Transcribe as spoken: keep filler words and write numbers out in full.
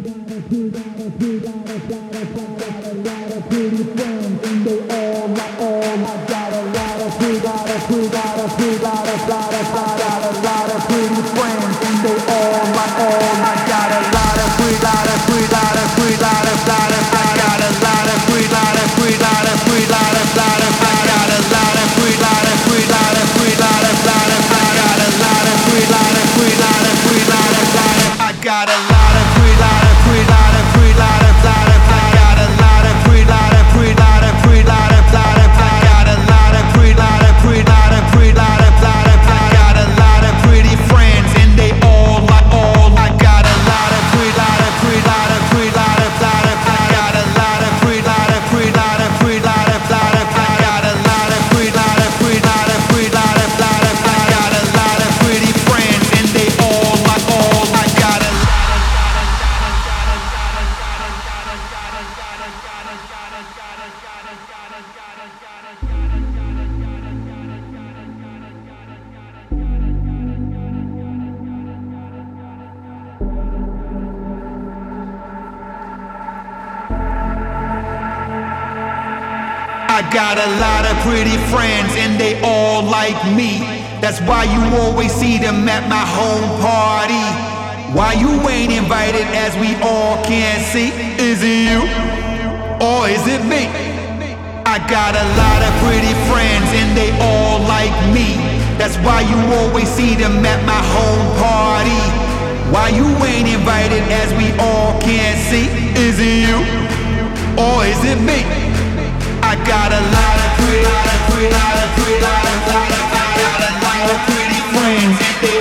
I got a lot of pretty friends and they all like me. That's why you always see them at my home party. Why you ain't invited as we all can see? Is it you or is it me? I got a lot of pretty friends and they all like me. That's why you always see them at my home party. Why you ain't invited as we all can see? Is it you or is it me? I got a lot of pretty, lot of pretty, lot of pretty, lot of pretty, lot of pretty friends.